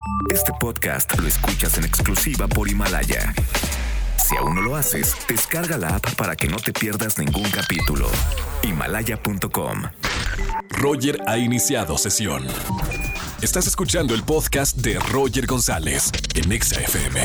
Este podcast lo escuchas en exclusiva por Himalaya. Si aún no lo haces, descarga la app para que no te pierdas ningún capítulo. Himalaya.com. Roger ha iniciado sesión. Estás escuchando el podcast de Roger González en Exa FM.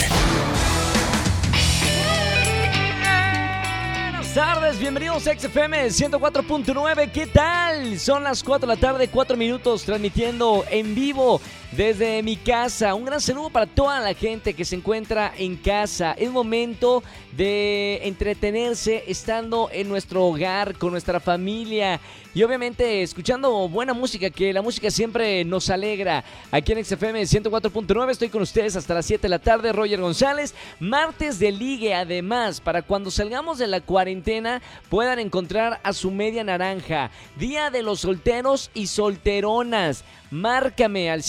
Buenas tardes, bienvenidos a XFM 104.9. ¿Qué tal? Son las 4 de la tarde, 4 minutos, transmitiendo en vivo desde mi casa. Un gran saludo para toda la gente que se encuentra en casa. Es momento de entretenerse estando en nuestro hogar, con nuestra familia y obviamente escuchando buena música, que la música siempre nos alegra. Aquí en XFM 104.9 estoy con ustedes hasta las 7 de la tarde, Roger González. Martes de ligue, además, para cuando salgamos de la cuarentena puedan encontrar a su media naranja. Día de los solteros y solteronas. Márcame al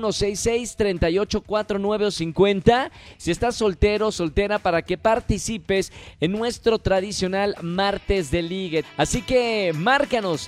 5166-384950 si estás soltero o soltera para que participes en nuestro tradicional martes de ligue. Así que márcanos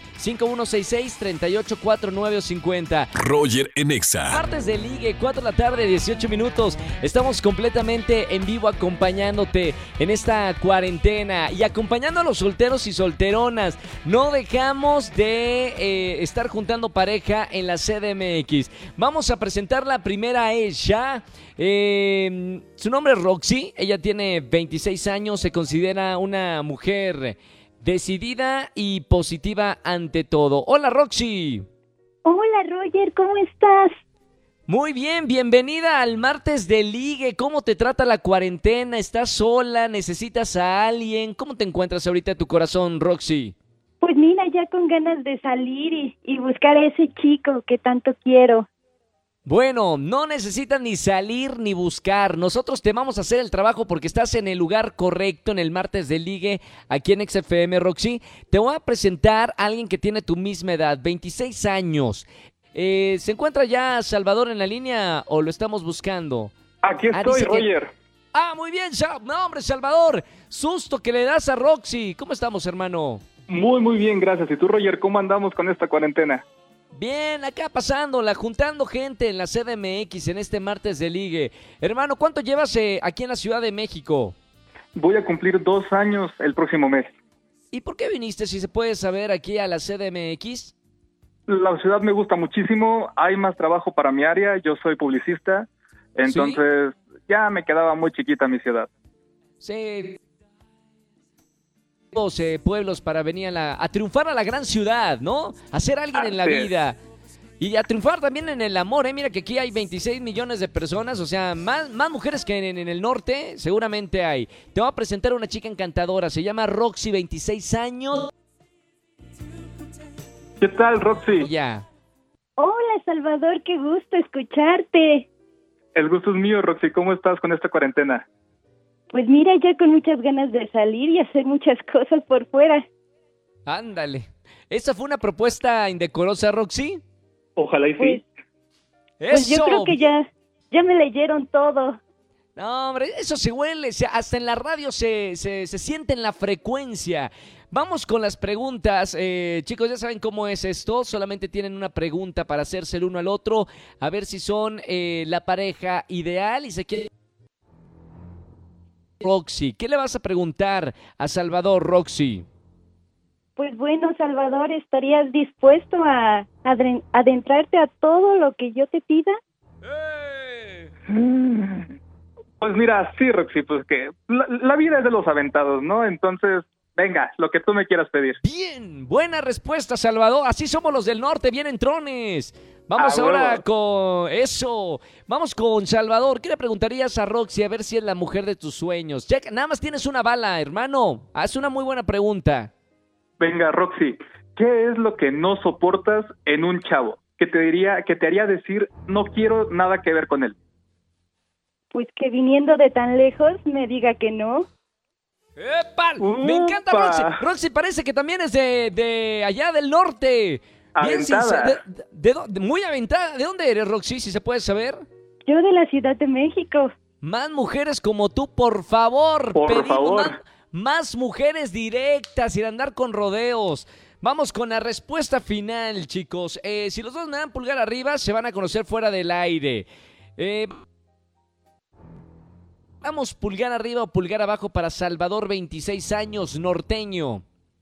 5166-384950. Roger en Exa. Martes de ligue, 4 de la tarde, 18 minutos. Estamos completamente en vivo acompañándote en esta cuarentena y acompañando a los solteros y solteronas. No dejamos de estar juntando pareja en la CDMX. Vamos a presentar la primera ella. Su nombre es Roxy. Ella tiene 26 años. Se considera una mujer decidida y positiva ante todo. Hola, Roxy. Hola, Roger, ¿cómo estás? Muy bien, bienvenida al martes de ligue. ¿Cómo te trata la cuarentena? ¿Estás sola? ¿Necesitas a alguien? ¿Cómo te encuentras ahorita tu corazón, Roxy? Pues mira, ya con ganas de salir y buscar a ese chico que tanto quiero. Bueno, no necesitas ni salir ni buscar. Nosotros te vamos a hacer el trabajo porque estás en el lugar correcto en el martes de ligue aquí en XFM, Roxy. Te voy a presentar a alguien que tiene tu misma edad, 26 años. ¿Se encuentra ya Salvador en la línea o lo estamos buscando? Aquí estoy, Roger. Muy bien. No, hombre, Salvador. Susto que le das a Roxy. ¿Cómo estamos, hermano? Muy bien, gracias. ¿Y tú, Roger, cómo andamos con esta cuarentena? Bien, acá pasándola, juntando gente en la CDMX en este martes de ligue. Hermano, ¿cuánto llevas aquí en la Ciudad de México? Voy a cumplir 2 años el próximo mes. ¿Y por qué viniste, si se puede saber, aquí a la CDMX? La ciudad me gusta muchísimo, hay más trabajo para mi área, yo soy publicista, entonces ya me quedaba muy chiquita mi ciudad. Sí. Pueblos para venir a triunfar a la gran ciudad, ¿no? A ser alguien en la vida. Y a triunfar también en el amor, ¿eh? Mira que aquí hay 26 millones de personas, o sea, más mujeres que en el norte, seguramente hay. Te voy a presentar a una chica encantadora, se llama Roxy, 26 años. ¿Qué tal, Roxy? Ya. Hola, Salvador, qué gusto escucharte. El gusto es mío, Roxy. ¿Cómo estás con esta cuarentena? Pues mira, ya con muchas ganas de salir y hacer muchas cosas por fuera. Ándale. ¿Esa fue una propuesta indecorosa, Roxy? Ojalá y sí. Pues yo creo que ya me leyeron todo. No, hombre, eso se huele, hasta en la radio se siente en la frecuencia. Vamos con las preguntas. Chicos, ya saben cómo es esto. Solamente tienen una pregunta para hacerse el uno al otro. A ver si son la pareja ideal y se quieren... Roxy, ¿qué le vas a preguntar a Salvador, Roxy? Pues bueno, Salvador, ¿estarías dispuesto a adentrarte a todo lo que yo te pida? Pues mira, sí, Roxy, pues que la vida es de los aventados, ¿no? Entonces, venga, lo que tú me quieras pedir. Bien, buena respuesta, Salvador. Así somos los del norte, bien entrones. Vamos ahora con eso. Vamos con Salvador. ¿Qué le preguntarías a Roxy a ver si es la mujer de tus sueños? Ya que nada más tienes una bala, hermano. Haz una muy buena pregunta. Venga, Roxy, ¿qué es lo que no soportas en un chavo? Que te haría decir, no quiero nada que ver con él. Pues que viniendo de tan lejos me diga que no. ¡Epal! Me encanta Roxy. Roxy parece que también es de allá del norte. Aventada. Muy aventada. ¿De dónde eres, Roxy, si se puede saber? Yo de la Ciudad de México. Más mujeres como tú, por favor. Por favor. Más mujeres directas, sin andar con rodeos. Vamos con la respuesta final, chicos. Si los dos me dan pulgar arriba, se van a conocer fuera del aire. Vamos, pulgar arriba o pulgar abajo para Salvador, 26 años, norteño.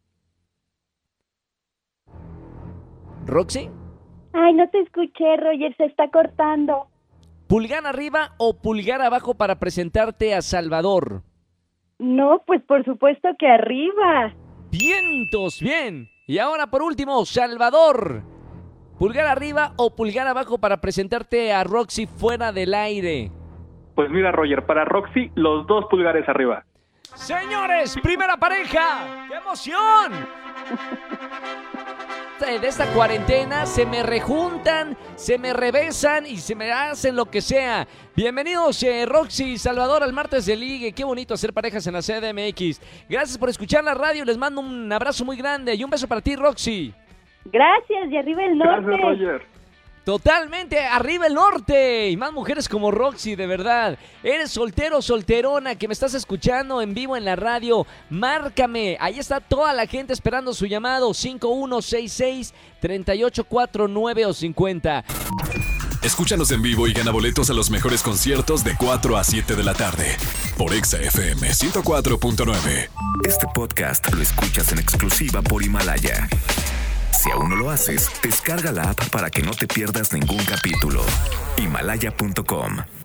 ¿Roxy? Ay, no te escuché, Roger, se está cortando. ¿Pulgar arriba o pulgar abajo para presentarte a Salvador? No, pues por supuesto que arriba. ¡Vientos! Bien. Y ahora por último, Salvador. ¿Pulgar arriba o pulgar abajo para presentarte a Roxy fuera del aire? Pues mira, Roger, para Roxy, los 2 pulgares arriba. Señores, primera pareja. ¡Qué emoción! De esta cuarentena se me rejuntan, se me rebesan y se me hacen lo que sea. Bienvenidos Roxy y Salvador al martes de ligue. Qué bonito hacer parejas en la CDMX. Gracias por escuchar la radio, les mando un abrazo muy grande y un beso para ti, Roxy. Gracias, y arriba el norte. Gracias, Roger. Totalmente, arriba el norte y más mujeres como Roxy, de verdad. Eres soltero o solterona que me estás escuchando en vivo en la radio, márcame, ahí está toda la gente esperando su llamado, 5166-3849 o 50. Escúchanos en vivo y gana boletos a los mejores conciertos de 4 a 7 de la tarde por Exa FM 104.9. Este podcast lo escuchas en exclusiva por Himalaya. Si aún no lo haces, descarga la app para que no te pierdas ningún capítulo. Himalaya.com